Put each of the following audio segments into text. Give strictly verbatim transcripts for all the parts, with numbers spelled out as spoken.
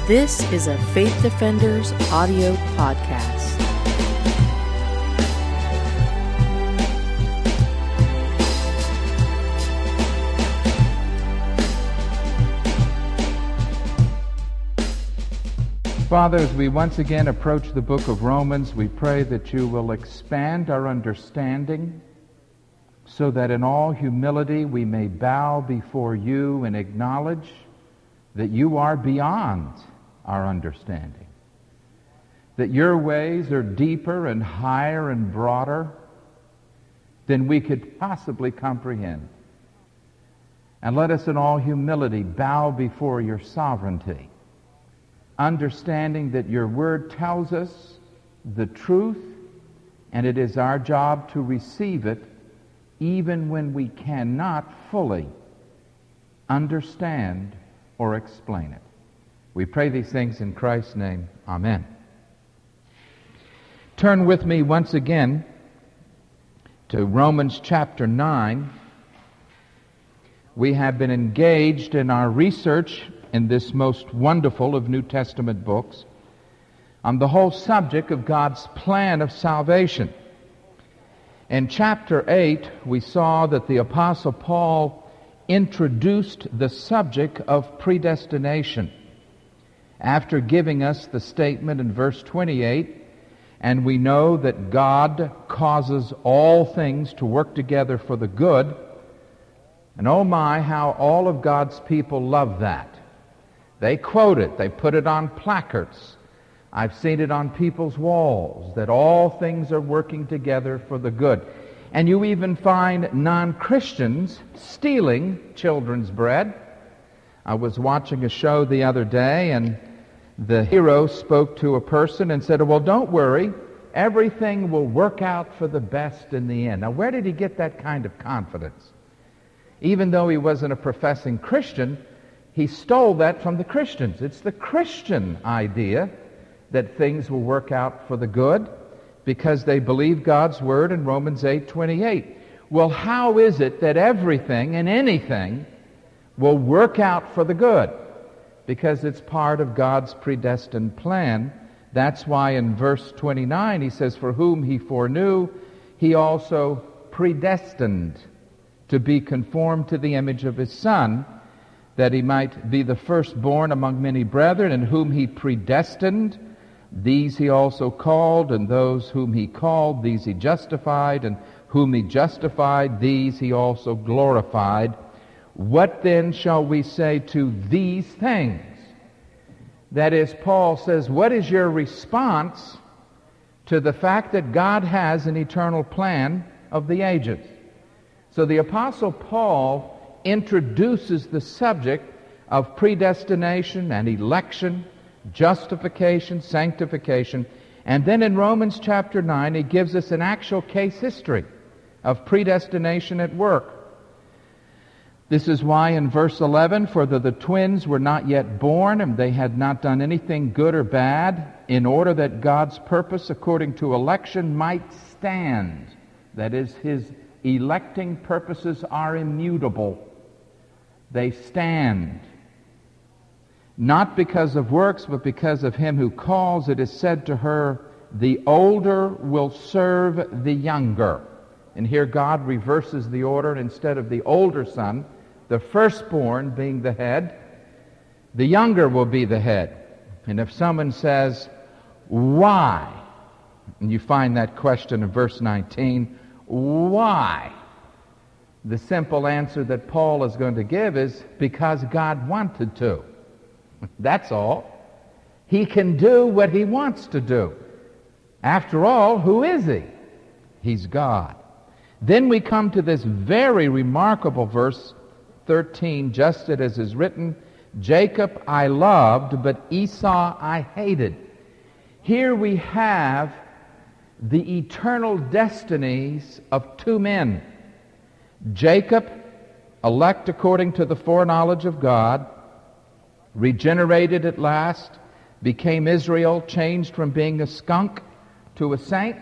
This is a Faith Defenders audio podcast. Father, as we once again approach the book of Romans, we pray that you will expand our understanding so that in all humility we may bow before you and acknowledge that you are beyond our understanding, that your ways are deeper and higher and broader than we could possibly comprehend. And let us in all humility bow before your sovereignty, understanding that your word tells us the truth, and it is our job to receive it even when we cannot fully understand or explain it. We pray these things in Christ's name. Amen. Turn with me once again to Romans chapter nine. We have been engaged in our research in this most wonderful of New Testament books on the whole subject of God's plan of salvation. In chapter eight, we saw that the Apostle Paul introduced the subject of predestination after giving us the statement in verse twenty-eight, and we know that God causes all things to work together for the good. And oh my, how all of God's people love that. They quote it. They put it on placards. I've seen it on people's walls, that all things are working together for the good. And you even find non-Christians stealing children's bread. I was watching a show the other day, and the hero spoke to a person and said, well, don't worry, everything will work out for the best in the end. Now, where did he get that kind of confidence? Even though he wasn't a professing Christian, he stole that from the Christians. It's the Christian idea that things will work out for the good because they believe God's word in Romans eight twenty-eight. Well, how is it that everything and anything will work out for the good? Because it's part of God's predestined plan. That's why in verse twenty-nine he says, for whom he foreknew, he also predestined to be conformed to the image of his Son, that he might be the firstborn among many brethren, and whom he predestined, these he also called, and those whom he called, these he justified, and whom he justified, these he also glorified. What then shall we say to these things? That is, Paul says, what is your response to the fact that God has an eternal plan of the ages? So the Apostle Paul introduces the subject of predestination and election, justification, sanctification, and then in Romans chapter nine he gives us an actual case history of predestination at work. This is why in verse eleven, for the, the twins were not yet born, and they had not done anything good or bad, in order that God's purpose according to election might stand. That is, his electing purposes are immutable. They stand. Not because of works, but because of him who calls. It is said to her, the older will serve the younger. And here God reverses the order, and instead of the older son, the firstborn being the head, the younger will be the head. And if someone says, why? And you find that question in verse nineteen, why? The simple answer that Paul is going to give is because God wanted to. That's all. He can do what he wants to do. After all, who is he? He's God. Then we come to this very remarkable verse thirteen, just as is written, Jacob I loved, but Esau I hated. Here we have the eternal destinies of two men. Jacob, elect according to the foreknowledge of God, regenerated at last, became Israel, changed from being a skunk to a saint.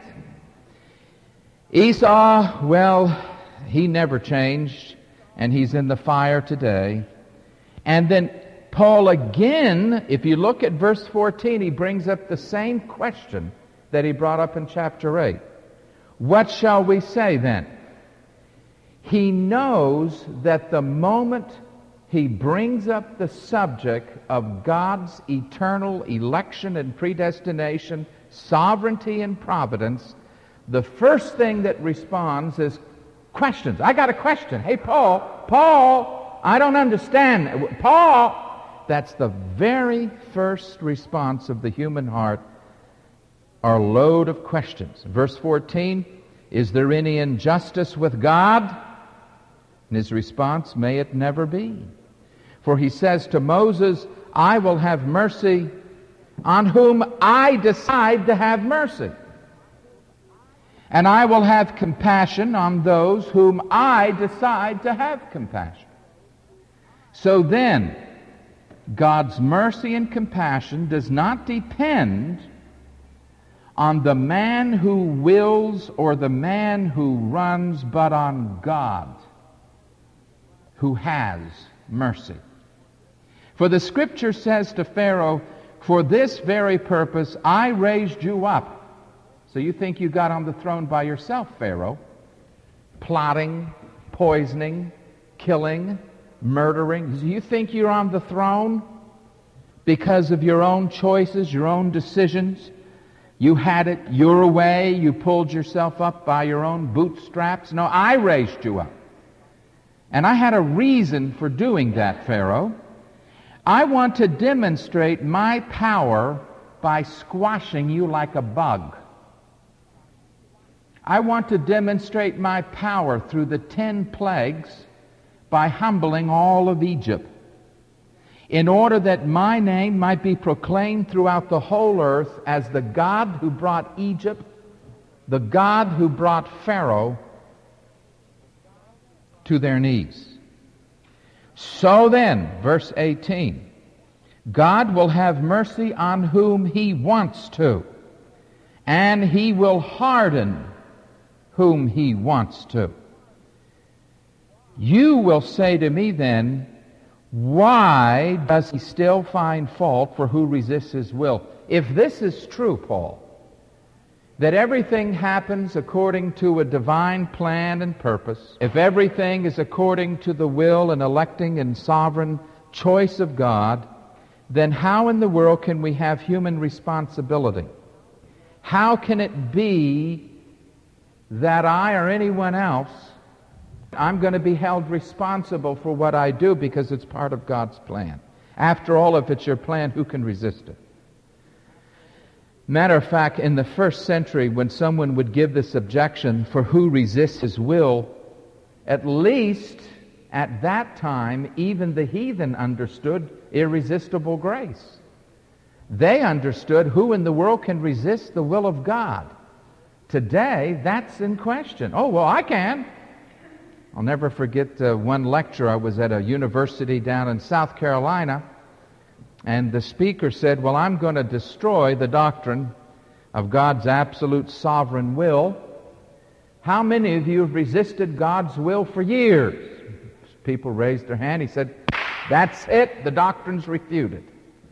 Esau, well, he never changed, and he's in the fire today. And then Paul again, if you look at verse fourteen, he brings up the same question that he brought up in chapter eight. What shall we say then? He knows that the moment he brings up the subject of God's eternal election and predestination, sovereignty and providence, the first thing that responds is questions. I got a question. Hey, Paul, Paul, I don't understand. Paul, that's the very first response of the human heart, our load of questions. Verse fourteen, is there any injustice with God? And his response, may it never be. For he says to Moses, I will have mercy on whom I decide to have mercy. And I will have compassion on those whom I decide to have compassion. So then, God's mercy and compassion does not depend on the man who wills or the man who runs, but on God who has mercy. For the Scripture says to Pharaoh, for this very purpose I raised you up. So you think you got on the throne by yourself, Pharaoh? Plotting, poisoning, killing, murdering. You think you're on the throne because of your own choices, your own decisions? You had it your way. You pulled yourself up by your own bootstraps. No, I raised you up. And I had a reason for doing that, Pharaoh. I want to demonstrate my power by squashing you like a bug. I want to demonstrate my power through the ten plagues by humbling all of Egypt, in order that my name might be proclaimed throughout the whole earth as the God who brought Egypt, the God who brought Pharaoh to their knees. So then, verse eighteen, God will have mercy on whom He wants to, and He will harden whom He wants to. You will say to me then, why does He still find fault for who resists His will? If this is true, Paul, that everything happens according to a divine plan and purpose, if everything is according to the will and electing and sovereign choice of God, then how in the world can we have human responsibility? How can it be that I or anyone else, I'm going to be held responsible for what I do because it's part of God's plan? After all, if it's your plan, who can resist it? Matter of fact, in the first century, when someone would give this objection for who resists His will, at least at that time, even the heathen understood irresistible grace. They understood who in the world can resist the will of God. Today, that's in question. Oh, well, I can. I'll never forget uh, one lecture. I was at a university down in South Carolina, and the speaker said, well, I'm going to destroy the doctrine of God's absolute sovereign will. How many of you have resisted God's will for years? People raised their hand. He said, that's it. The doctrine's refuted.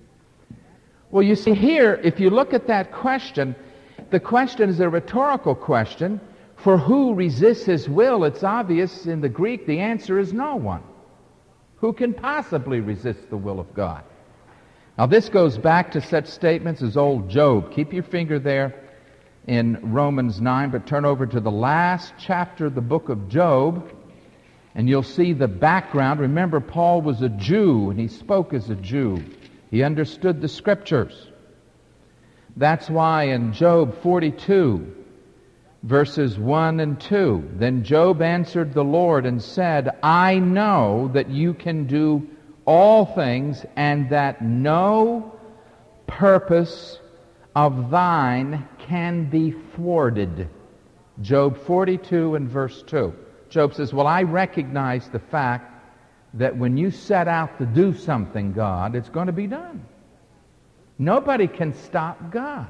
Well, you see here, if you look at that question, the question is a rhetorical question. For who resists His will? It's obvious in the Greek the answer is no one. Who can possibly resist the will of God? Now this goes back to such statements as old Job. Keep your finger there in Romans nine, but turn over to the last chapter of the book of Job, and you'll see the background. Remember, Paul was a Jew, and he spoke as a Jew. He understood the Scriptures. That's why in Job forty-two, verses one and two, then Job answered the Lord and said, I know that you can do all things, and that no purpose of thine can be thwarted. Job forty-two and verse two. Job says, well, I recognize the fact that when you set out to do something, God, it's going to be done. Nobody can stop God.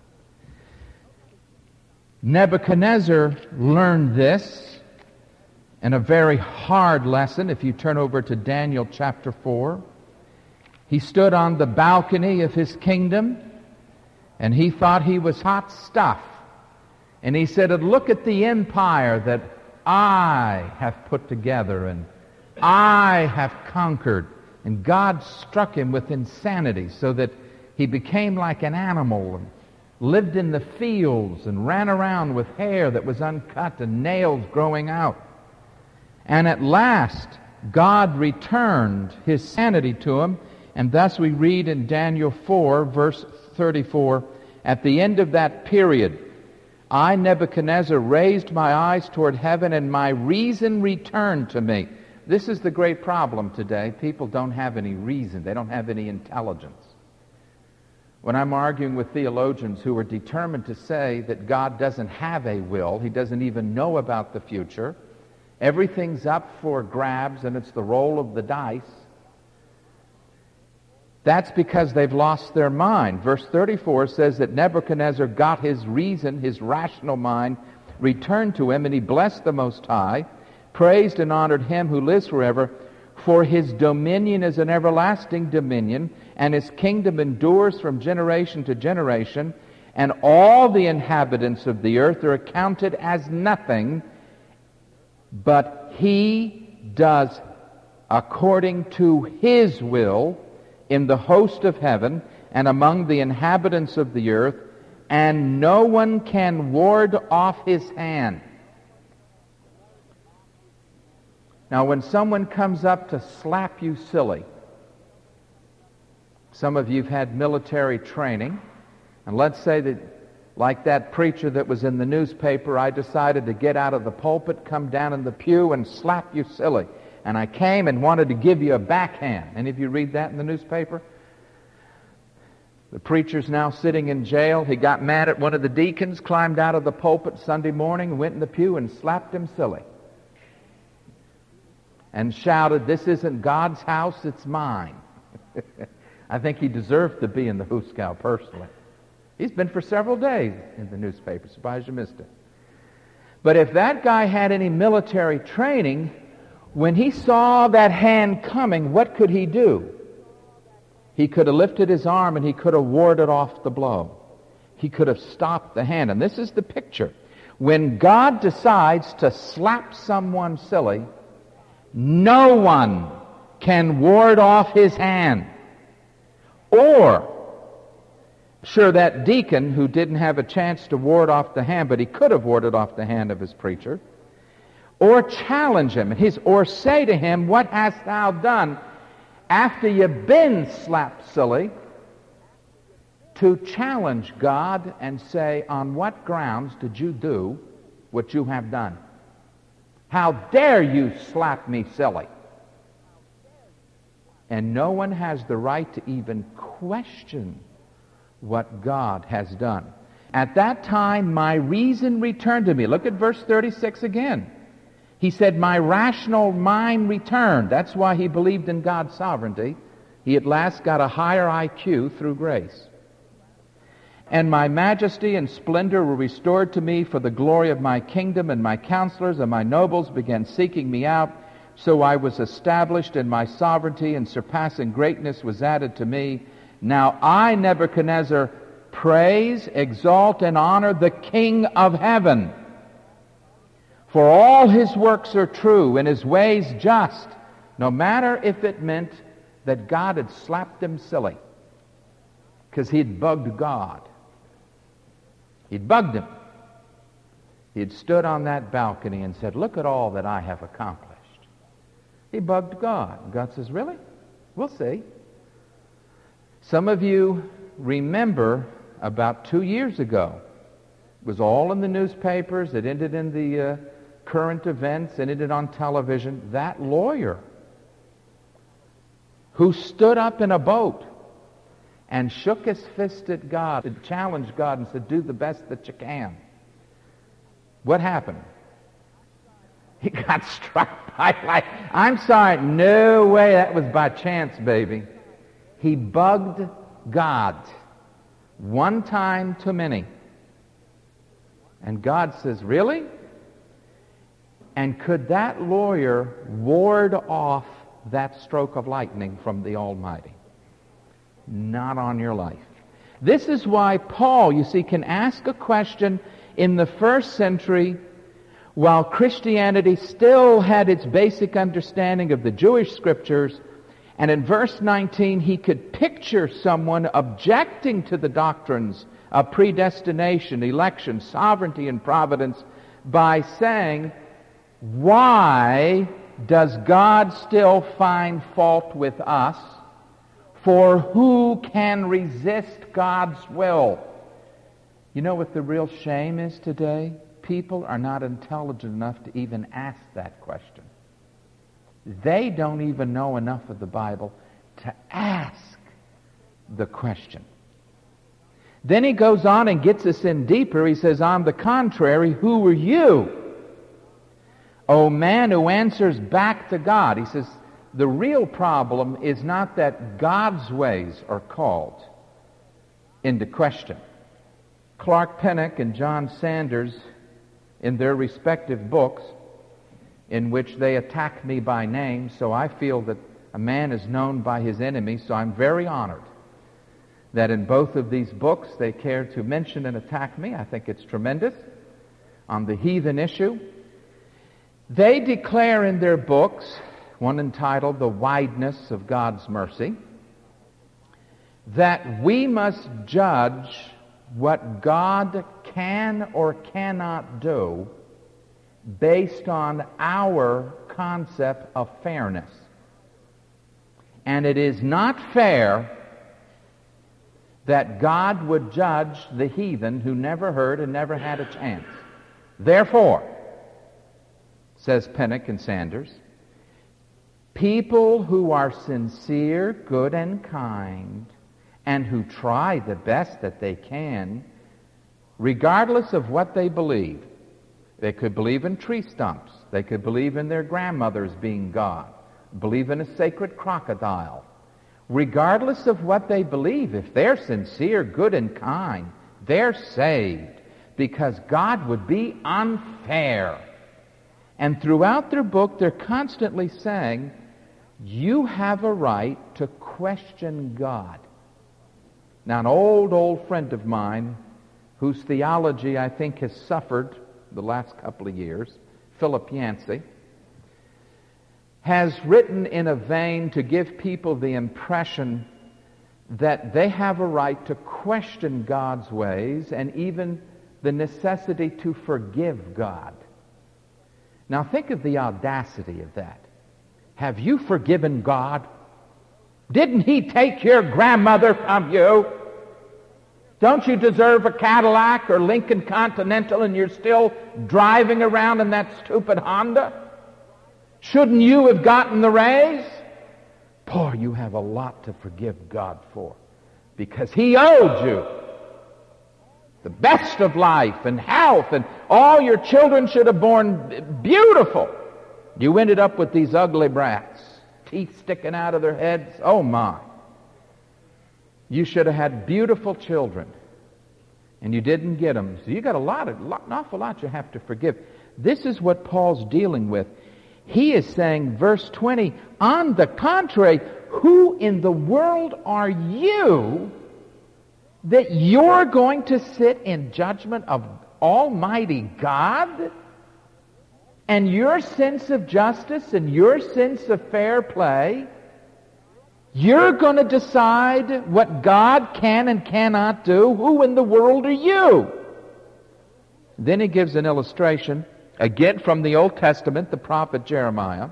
Nebuchadnezzar learned this in a very hard lesson. If you turn over to Daniel chapter four, He stood on the balcony of his kingdom, and he thought he was hot stuff. And he said, look at the empire that I have put together and I have conquered. And God struck him with insanity so that he became like an animal and lived in the fields and ran around with hair that was uncut and nails growing out. And at last, God returned his sanity to him, and thus we read in Daniel four, verse thirty-four, at the end of that period, I, Nebuchadnezzar, raised my eyes toward heaven, and my reason returned to me. This is the great problem today. People don't have any reason. They don't have any intelligence. When I'm arguing with theologians who are determined to say that God doesn't have a will, he doesn't even know about the future, everything's up for grabs and it's the roll of the dice, that's because they've lost their mind. Verse thirty-four says that Nebuchadnezzar got his reason, his rational mind, returned to him, and he blessed the Most High, praised and honored him who lives forever, for his dominion is an everlasting dominion, and his kingdom endures from generation to generation, and all the inhabitants of the earth are accounted as nothing, but he does according to his will in the host of heaven and among the inhabitants of the earth, and no one can ward off his hand. Now, when someone comes up to slap you silly, some of you have had military training, and let's say that, like that preacher that was in the newspaper, I decided to get out of the pulpit, come down in the pew, and slap you silly. And I came and wanted to give you a backhand. Any of you read that in the newspaper? The preacher's now sitting in jail. He got mad at one of the deacons, climbed out of the pulpit Sunday morning, went in the pew and slapped him silly. And shouted, "This isn't God's house, it's mine." I think he deserved to be in the Hooskow personally. He's been for several days in the newspaper. Surprised you missed it. But if that guy had any military training, when he saw that hand coming, what could he do? He could have lifted his arm and he could have warded off the blow. He could have stopped the hand. And this is the picture. When God decides to slap someone silly, no one can ward off his hand. Or, sure, that deacon who didn't have a chance to ward off the hand, but he could have warded off the hand of his preacher, or challenge him, his, or say to him, "What hast thou done?" After you've been slapped silly, to challenge God and say, "On what grounds did you do what you have done? How dare you slap me silly?" And no one has the right to even question what God has done. At that time, my reason returned to me. Look at verse thirty-six again. He said, my rational mind returned. That's why he believed in God's sovereignty. He at last got a higher I Q through grace. And my majesty and splendor were restored to me for the glory of my kingdom, and my counselors and my nobles began seeking me out. So I was established in my sovereignty, and surpassing greatness was added to me. Now I, Nebuchadnezzar, praise, exalt, and honor the King of heaven. For all his works are true, and his ways just, no matter if it meant that God had slapped him silly, because he'd bugged God. He'd bugged him. He had stood on that balcony and said, "Look at all that I have accomplished." He bugged God. God says, "Really? We'll see." Some of you remember about two years ago, it was all in the newspapers, it ended in the uh, current events, it ended on television, that lawyer who stood up in a boat and shook his fist at God and challenged God and said, "Do the best that you can." What happened? He got struck by light. I'm sorry, no way, that was by chance, baby. He bugged God. One time too many. And God says, "Really?" And could that lawyer ward off that stroke of lightning from the Almighty? not on your life. This is why Paul, you see, can ask a question in the first century while Christianity still had its basic understanding of the Jewish scriptures, and in verse nineteen he could picture someone objecting to the doctrines of predestination, election, sovereignty, and providence by saying, why does God still find fault with us? For who can resist God's will? You know what the real shame is today? People are not intelligent enough to even ask that question. They don't even know enough of the Bible to ask the question. Then he goes on and gets us in deeper. He says, on the contrary, who are you, O man who answers back to God? He says, the real problem is not that God's ways are called into question. Clark Pennock and John Sanders, in their respective books, in which they attack me by name, so I feel that a man is known by his enemy, so I'm very honored that in both of these books they care to mention and attack me. I think it's tremendous. On the heathen issue, they declare in their books, one entitled The Wideness of God's Mercy, that we must judge what God can or cannot do based on our concept of fairness. And it is not fair that God would judge the heathen who never heard and never had a chance. Therefore, says Pennock and Sanders, people who are sincere, good, and kind, and who try the best that they can, regardless of what they believe. They could believe in tree stumps. They could believe in their grandmothers being God, believe in a sacred crocodile. Regardless of what they believe, if they're sincere, good, and kind, they're saved, because God would be unfair. And throughout their book, they're constantly saying, you have a right to question God. Now, an old, old friend of mine, whose theology I think has suffered the last couple of years, Philip Yancey, has written in a vein to give people the impression that they have a right to question God's ways and even the necessity to forgive God. Now think of the audacity of that. Have you forgiven God? Didn't He take your grandmother from you? Don't you deserve a Cadillac or Lincoln Continental and you're still driving around in that stupid Honda? Shouldn't you have gotten the raise? Boy, you have a lot to forgive God for, because He owed you the best of life and health, and all your children should have born beautiful. You ended up with these ugly brats, teeth sticking out of their heads. Oh my. You should have had beautiful children, and you didn't get them. So you got a lot, of, an awful lot you have to forgive. This is what Paul's dealing with. He is saying, verse twenty, on the contrary, who in the world are you that you're going to sit in judgment of Almighty God? And your sense of justice and your sense of fair play, you're going to decide what God can and cannot do? Who in the world are you? Then he gives an illustration, again from the Old Testament, the prophet Jeremiah.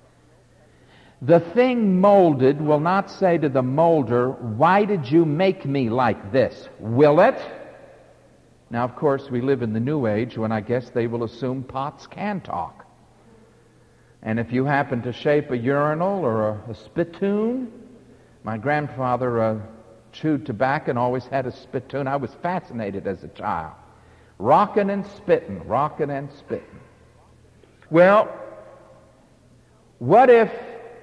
The thing molded will not say to the molder, why did you make me like this? Will it? Now, of course, we live in the New Age when I guess they will assume pots can talk. And if you happen to shape a urinal or a, a spittoon, my grandfather uh, chewed tobacco and always had a spittoon. I was fascinated as a child. Rockin' and spittin', rockin' and spittin'. Well, what if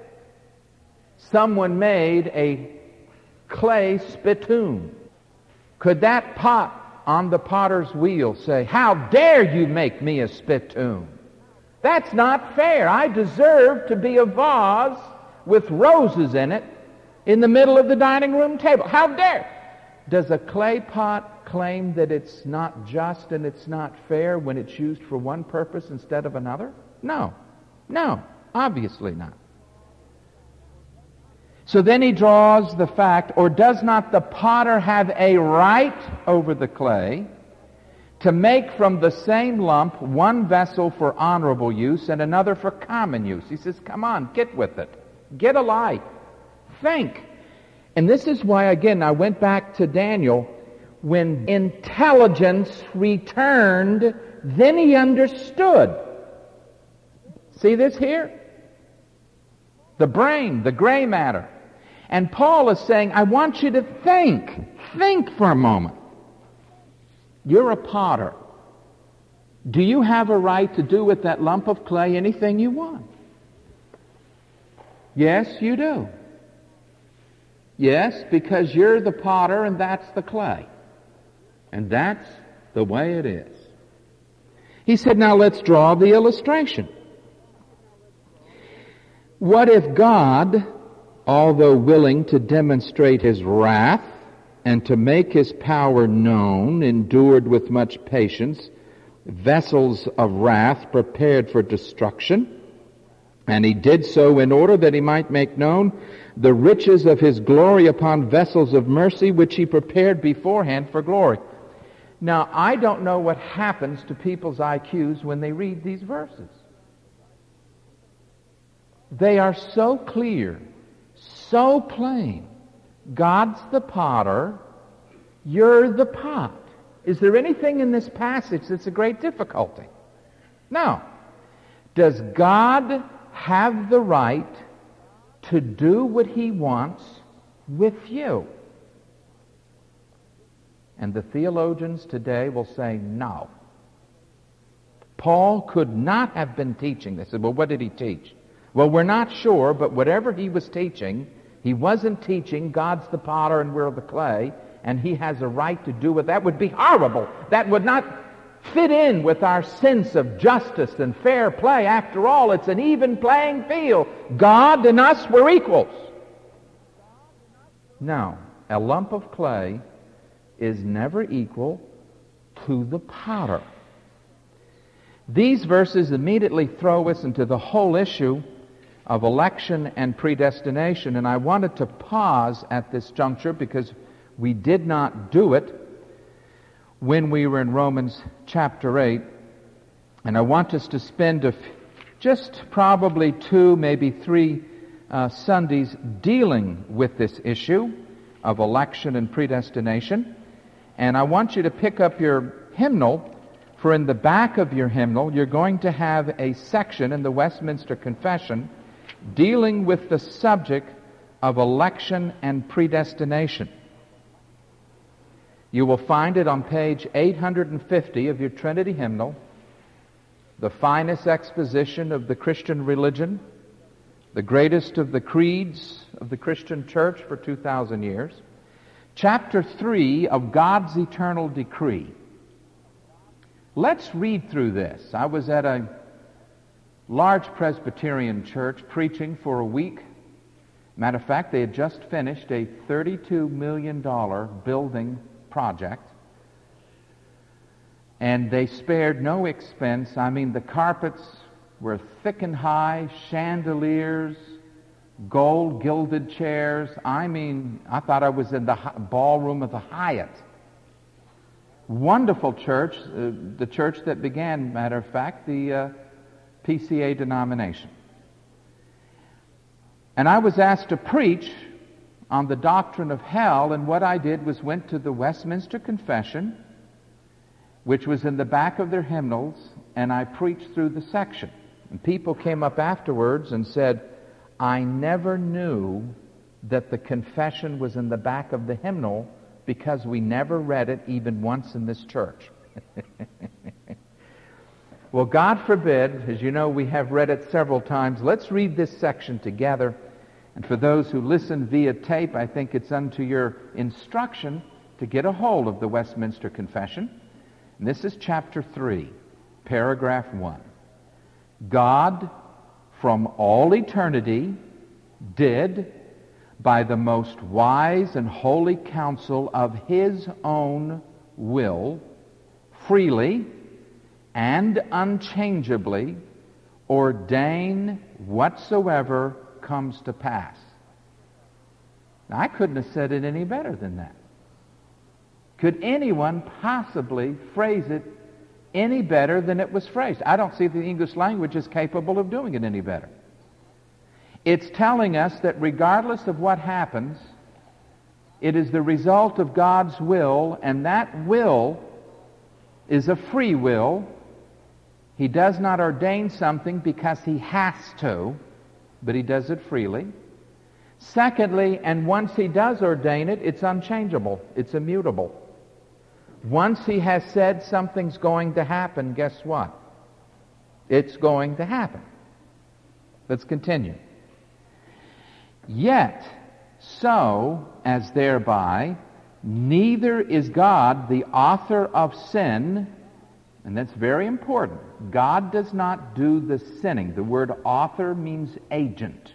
someone made a clay spittoon? Could that pot on the potter's wheel say, how dare you make me a spittoon? That's not fair. I deserve to be a vase with roses in it in the middle of the dining room table. How dare! Does a clay pot claim that it's not just and it's not fair when it's used for one purpose instead of another? No. No, obviously not. So then he draws the fact, or does not the potter have a right over the clay to make from the same lump one vessel for honorable use and another for common use? He says, come on, get with it. Get a life. Think. And this is why, again, I went back to Daniel. When intelligence returned, then he understood. See this here? The brain, the gray matter. And Paul is saying, I want you to think. Think for a moment. You're a potter. Do you have a right to do with that lump of clay anything you want? Yes, you do. Yes, because you're the potter and that's the clay. And that's the way it is. He said, now let's draw the illustration. What if God, although willing to demonstrate his wrath and to make his power known, endured with much patience vessels of wrath prepared for destruction? And he did so in order that he might make known the riches of his glory upon vessels of mercy, which he prepared beforehand for glory. Now, I don't know what happens to people's I Qs when they read these verses. They are so clear, so plain. God's the potter, you're the pot. Is there anything in this passage that's a great difficulty? No. Does God have the right to do what he wants with you? And the theologians today will say no. Paul could not have been teaching this. Well, what did he teach? Well, we're not sure, but whatever he was teaching, he wasn't teaching God's the potter and we're the clay, and he has a right to do it. That would be horrible. That would not fit in with our sense of justice and fair play. After all, it's an even playing field. God and us were equals. No, a lump of clay is never equal to the potter. These verses immediately throw us into the whole issue of election and predestination, and I wanted to pause at this juncture because we did not do it when we were in Romans chapter eight, and I want us to spend a f- just probably two, maybe three uh, Sundays dealing with this issue of election and predestination. And I want you to pick up your hymnal, for in the back of your hymnal you're going to have a section in the Westminster Confession dealing with the subject of election and predestination. You will find it on page eight hundred fifty of your Trinity hymnal, the finest exposition of the Christian religion, the greatest of the creeds of the Christian church for two thousand years. Chapter three of God's Eternal Decree. Let's read through this. I was at a large Presbyterian church preaching for a week. Matter of fact, they had just finished a thirty-two million dollars building project. And they spared no expense. I mean, the carpets were thick and high, chandeliers, gold gilded chairs. I mean, I thought I was in the ballroom of the Hyatt. Wonderful church, uh, the church that began, matter of fact, the uh, P C A denomination. And I was asked to preach on the doctrine of hell, and what I did was went to the Westminster Confession, which was in the back of their hymnals, and I preached through the section. And people came up afterwards and said, I never knew that the confession was in the back of the hymnal because we never read it even once in this church. Well, God forbid, as you know, we have read it several times. Let's read this section together. And for those who listen via tape, I think it's unto your instruction to get a hold of the Westminster Confession. And this is chapter three, paragraph one. God, from all eternity, did, by the most wise and holy counsel of his own will, freely and unchangeably ordain whatsoever comes to pass. Now, I couldn't have said it any better than that. Could anyone possibly phrase it any better than it was phrased? I don't see the English language is capable of doing it any better. It's telling us that regardless of what happens, it is the result of God's will, and that will is a free will. He does not ordain something because he has to, but he does it freely. Secondly, and once he does ordain it, it's unchangeable, it's immutable. Once he has said something's going to happen, guess what? It's going to happen. Let's continue. Yet, so as thereby, neither is God the author of sin, and that's very important. God does not do the sinning. The word author means agent.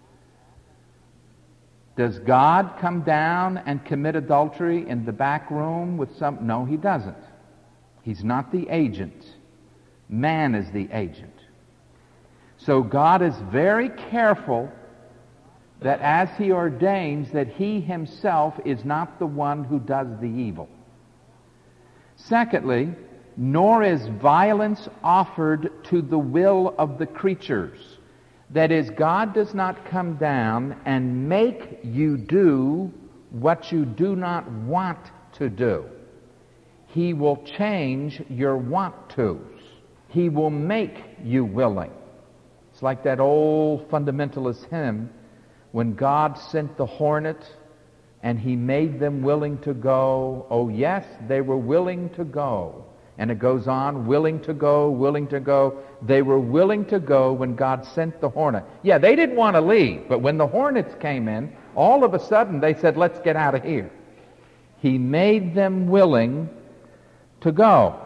Does God come down and commit adultery in the back room with some? No, he doesn't. He's not the agent. Man is the agent. So God is very careful that as he ordains, that he himself is not the one who does the evil. Secondly, nor is violence offered to the will of the creatures. That is, God does not come down and make you do what you do not want to do. He will change your want-tos. He will make you willing. It's like that old fundamentalist hymn, when God sent the hornet and he made them willing to go. Oh yes, they were willing to go. And it goes on, willing to go, willing to go. They were willing to go when God sent the hornet. Yeah, they didn't want to leave, but when the hornets came in, all of a sudden they said, let's get out of here. He made them willing to go.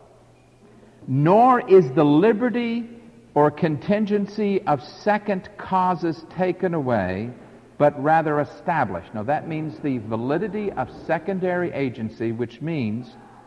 Nor is the liberty or contingency of second causes taken away, but rather established. Now that means the validity of secondary agency, which means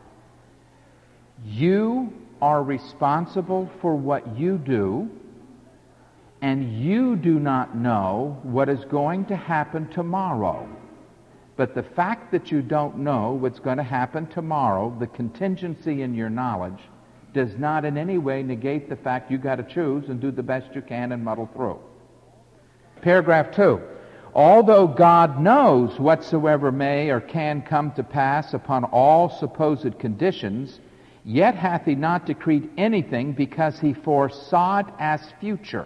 you are responsible for what you do, and you do not know what is going to happen tomorrow. But the fact that you don't know what's going to happen tomorrow, the contingency in your knowledge, does not in any way negate the fact you've got to choose and do the best you can and muddle through. Paragraph two. Although God knows whatsoever may or can come to pass upon all supposed conditions, yet hath he not decreed anything, because he foresaw it as future,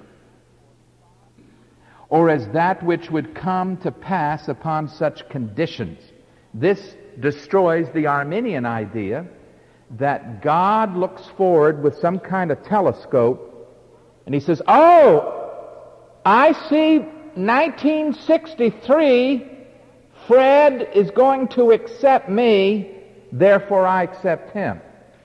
or as that which would come to pass upon such conditions. This destroys the Arminian idea that God looks forward with some kind of telescope and he says, oh, I see nineteen sixty-three, Fred is going to accept me, therefore I accept him.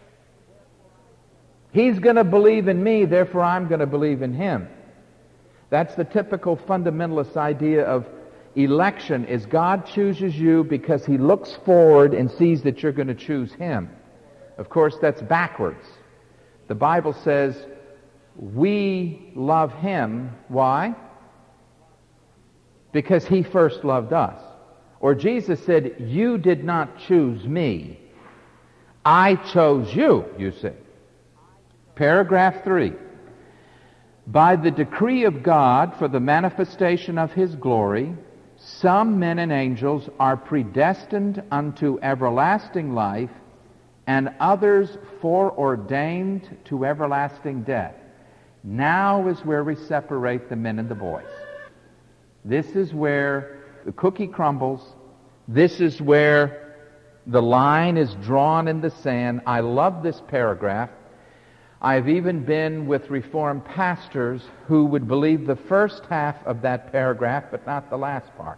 He's going to believe in me, therefore I'm going to believe in him. That's the typical fundamentalist idea of election, is God chooses you because he looks forward and sees that you're going to choose him. Of course, that's backwards. The Bible says we love him. Why? Because he first loved us. Or Jesus said, you did not choose me. I chose you, you see. Paragraph three. By the decree of God for the manifestation of his glory, some men and angels are predestined unto everlasting life, and others foreordained to everlasting death. Now is where we separate the men and the boys. This is where the cookie crumbles. This is where the line is drawn in the sand. I love this paragraph. I've even been with Reformed pastors who would believe the first half of that paragraph, but not the last part.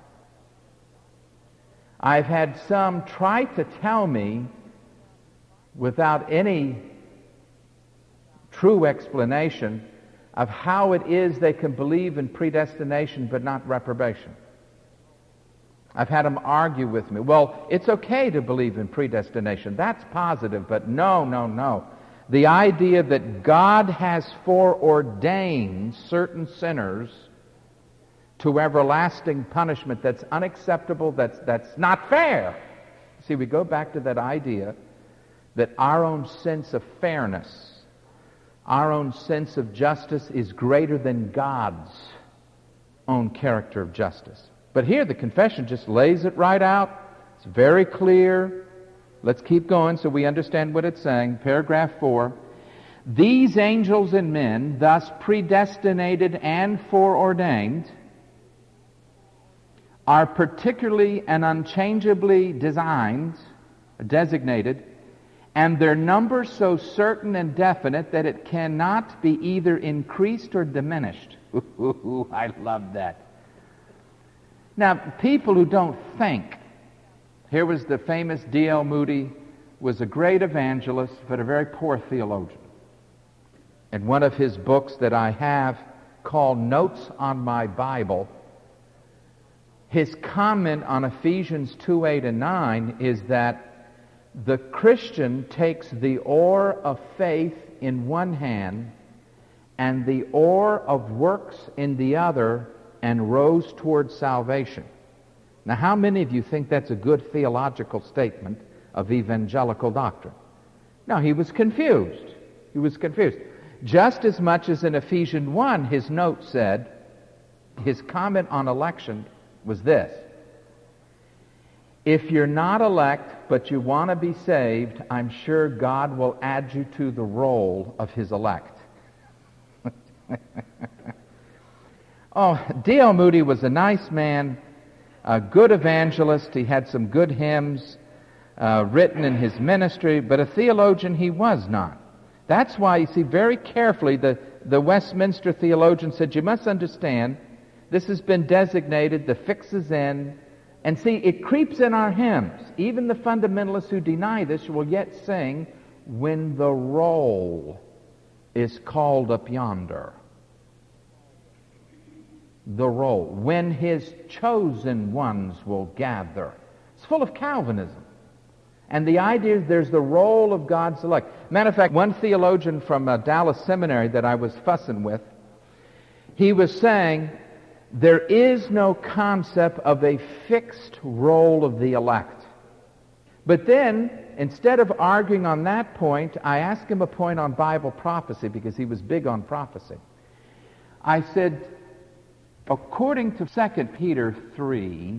I've had some try to tell me, without any true explanation, of how it is they can believe in predestination but not reprobation. I've had them argue with me. Well, it's okay to believe in predestination. That's positive, but no, no, no. The idea that God has foreordained certain sinners to everlasting punishment, that's unacceptable, that's, that's not fair. See, we go back to that idea that our own sense of fairness, our own sense of justice is greater than God's own character of justice. But here the confession just lays it right out. It's very clear. Let's keep going so we understand what it's saying. Paragraph four. These angels and men, thus predestinated and foreordained, are particularly and unchangeably designed, designated, and their number so certain and definite that it cannot be either increased or diminished. Ooh, I love that. Now, people who don't think. Here was the famous D L Moody, was a great evangelist, but a very poor theologian. In one of his books that I have called Notes on My Bible, his comment on Ephesians two, eight, and nine is that the Christian takes the oar of faith in one hand and the oar of works in the other and rows towards salvation. Now, how many of you think that's a good theological statement of evangelical doctrine? No, he was confused. He was confused. Just as much as in Ephesians one, his note said, his comment on election was this: if you're not elect, but you want to be saved, I'm sure God will add you to the roll of His elect. Oh, D L Moody was a nice man, a good evangelist. He had some good hymns uh, written in his ministry, but a theologian he was not. That's why, you see, very carefully, the, the Westminster theologian said, you must understand, this has been designated, the fix is in. And see, it creeps in our hymns. Even the fundamentalists who deny this will yet sing, when the roll is called up yonder. The roll. When His chosen ones will gather. It's full of Calvinism. And the idea is there's the roll of God's elect. Matter of fact, one theologian from uh, Dallas Seminary that I was fussing with, he was saying, there is no concept of a fixed roll of the elect. But then, instead of arguing on that point, I asked him a point on Bible prophecy because he was big on prophecy. I said, according to Second Peter three,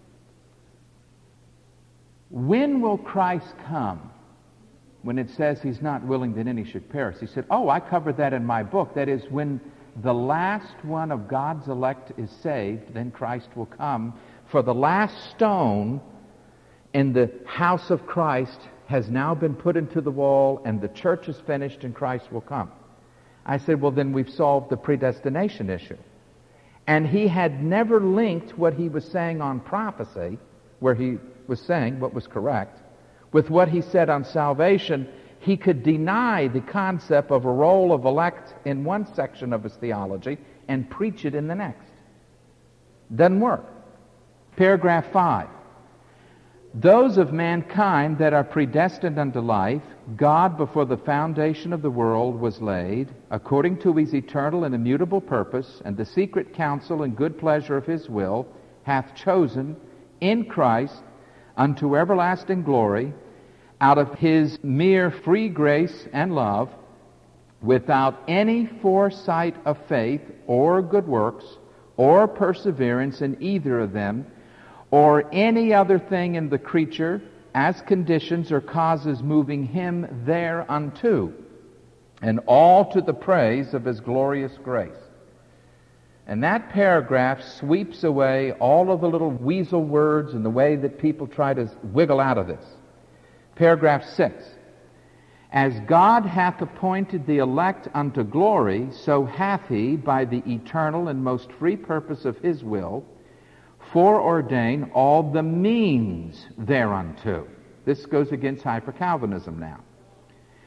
when will Christ come? When it says He's not willing that any should perish. He said, oh, I covered that in my book. That is, when the last one of God's elect is saved, then Christ will come. For the last stone in the house of Christ has now been put into the wall, and the church is finished, and Christ will come. I said, well, then we've solved the predestination issue. And he had never linked what he was saying on prophecy, where he was saying what was correct, with what he said on salvation. He could deny the concept of a roll of elect in one section of his theology and preach it in the next. Doesn't work. Paragraph five. Those of mankind that are predestined unto life, God before the foundation of the world was laid, according to His eternal and immutable purpose, and the secret counsel and good pleasure of His will, hath chosen in Christ unto everlasting glory, out of His mere free grace and love, without any foresight of faith or good works or perseverance in either of them, or any other thing in the creature as conditions or causes moving Him thereunto, and all to the praise of His glorious grace. And that paragraph sweeps away all of the little weasel words and the way that people try to wiggle out of this. Paragraph six. As God hath appointed the elect unto glory, so hath He, by the eternal and most free purpose of His will, foreordained all the means thereunto. This goes against hyper-Calvinism now.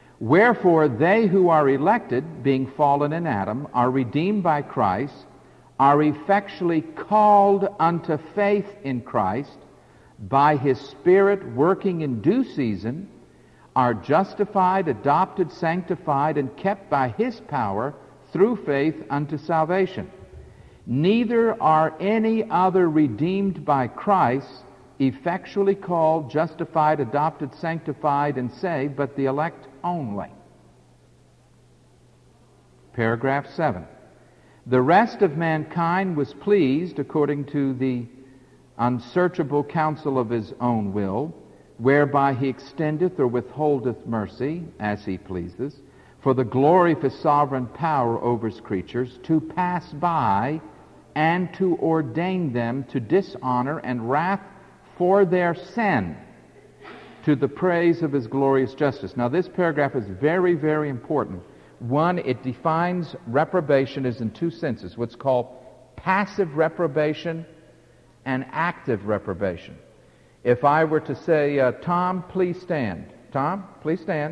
Wherefore they who are elected, being fallen in Adam, are redeemed by Christ are effectually called unto faith in Christ, by His Spirit working in due season, are justified, adopted, sanctified, and kept by His power through faith unto salvation. Neither are any other redeemed by Christ, effectually called, justified, adopted, sanctified, and saved, but the elect only. Paragraph seven. The rest of mankind was pleased, according to the unsearchable counsel of His own will, whereby He extendeth or withholdeth mercy, as He pleaseth, for the glory of His sovereign power over His creatures, to pass by and to ordain them to dishonor and wrath for their sin, to the praise of His glorious justice. Now, this paragraph is very, very important. One, it defines reprobation as in two senses, what's called passive reprobation and active reprobation. If I were to say, uh, Tom, please stand. Tom, please stand.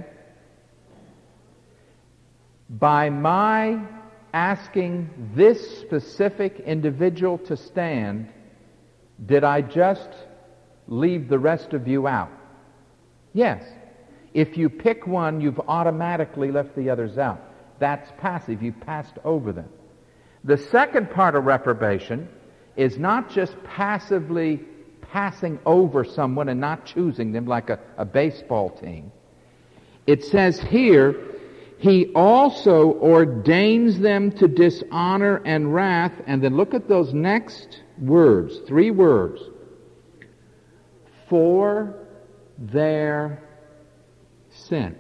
By my asking this specific individual to stand, did I just leave the rest of you out? Yes. If you pick one, you've automatically left the others out. That's passive. You've passed over them. The second part of reprobation is not just passively passing over someone and not choosing them like a, a baseball team. It says here, He also ordains them to dishonor and wrath. And then look at those next words, three words. For their sin.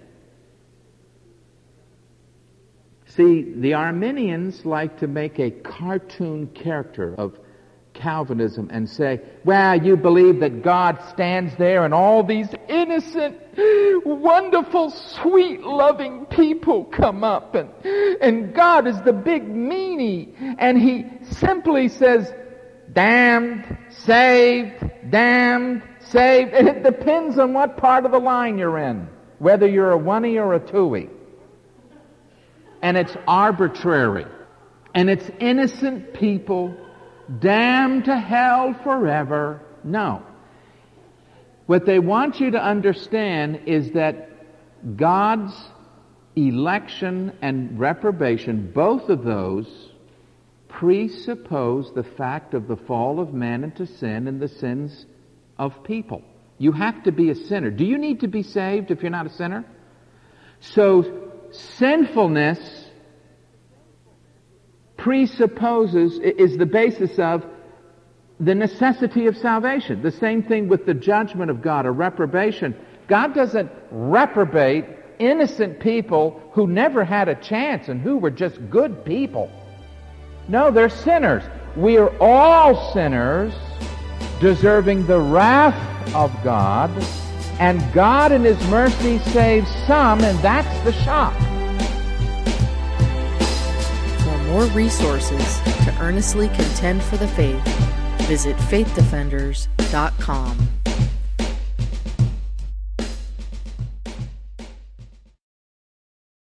See, the Arminians like to make a cartoon character of Calvinism and say, well, you believe that God stands there and all these innocent, wonderful, sweet, loving people come up and, and God is the big meanie and He simply says, damned, saved, damned, saved. And it depends on what part of the line you're in, whether you're a one-y or a two-y. And it's arbitrary. And it's innocent people damned to hell forever. No. What they want you to understand is that God's election and reprobation, both of those, presuppose the fact of the fall of man into sin and the sins of people. You have to be a sinner. Do you need to be saved if you're not a sinner? So, sinfulness presupposes, is the basis of the necessity of salvation. The same thing with the judgment of God, a reprobation. God doesn't reprobate innocent people who never had a chance and who were just good people. No, they're sinners. We are all sinners, deserving the wrath of God, and God in His mercy saves some, and that's the shock. For more resources to earnestly contend for the faith, visit faith defenders dot com.